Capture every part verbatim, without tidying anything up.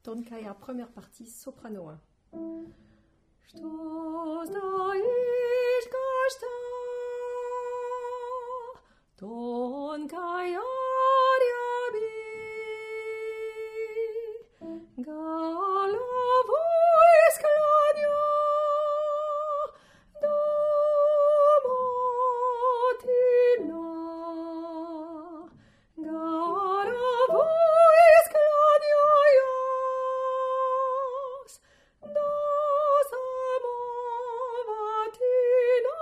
Tonkaya, première partie, soprano un. Что стоишь, кашта, тонкая ряби, головой склоня, домотина, головой склоняясь до самого тина,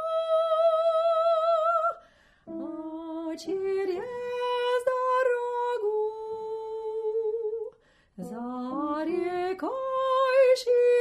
а через дорогу за рекой